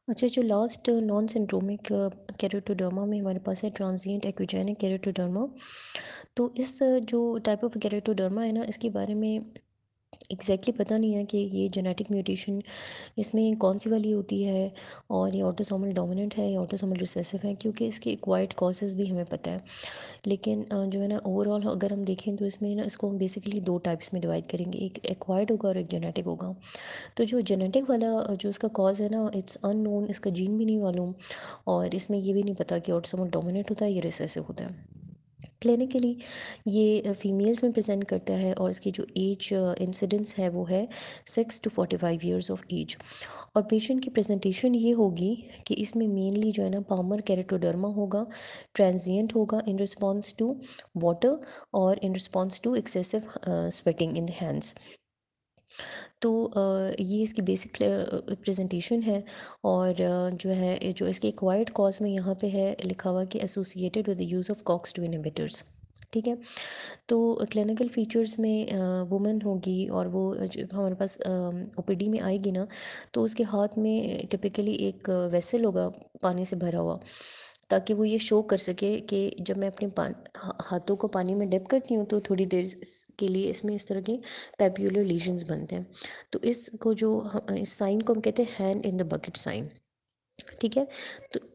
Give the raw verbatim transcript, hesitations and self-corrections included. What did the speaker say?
अच्छा, जो last non syndromic केरेटोडर्मा में हमारे पास है ट्रांजिएंट एक्विजेनिक केरेटोडर्मा। तो इस अ, जो टाइप ऑफ केरेटोडर्मा है ना, इसके बारे में एग्जैक्टली exactly पता नहीं है कि ये जेनेटिक म्यूटेशन इसमें कौन सी वाली होती है, और ये ऑटोसोमल डोमिनेंट है या ऑटोसोमल रिसेसिव है, क्योंकि इसके एक्वायर्ड कॉजेज़ भी हमें पता है। लेकिन अ, जो है ना, ओवरऑल अगर हम देखें तो इसमें ना, इसको हम बेसिकली दो टाइप्स में डिवाइड करेंगे, एक एक्वायर्ड होगा और एक जेनेटिक होगा। तो जो जेनेटिक वाला अ, जो इसका कॉज है ना, इट्स अननोन, इसका जीन भी नहीं मालूम, और इसमें ये भी नहीं पता कि ऑटोसोमल डोमिनेंट होता है या रिसेसिव होता है। क्लिनिकली ये फीमेल्स में प्रेजेंट करता है, और इसकी जो एज इंसिडेंस है वो है six to forty five years of age. और पेशेंट की प्रेजेंटेशन ये होगी कि इसमें मेनली जो है ना, पामर केरेटोडर्मा होगा, ट्रांजिएंट होगा इन रिस्पॉन्स टू वाटर और in response to excessive sweating in the hands. तो अ, ये इसकी बेसिक प्रेजेंटेशन है। और अ, जो है ये जो इसके एक्वायर्ड कॉज में यहाँ पे है लिखा हुआ कि associated with the use of COX two inhibitors. ठीक है। तो क्लिनिकल फीचर्स में वुमेन होगी, और वो जो हमारे पास ओपीडी में आएगी ना, तो उसके हाथ में टिपिकली एक वेसल होगा पानी से भरा हुआ, ताकि वो ये शो कर सके कि जब मैं अपने पान हा- हाथों को पानी में डिप करती हूँ तो थोड़ी देर इस- के लिए इसमें इस तरह के पेप्यूलर लीजन्स बनते हैं। तो इसको जो हम- इस साइन को हम कहते हैं hand in the bucket sign. ठीक है। तो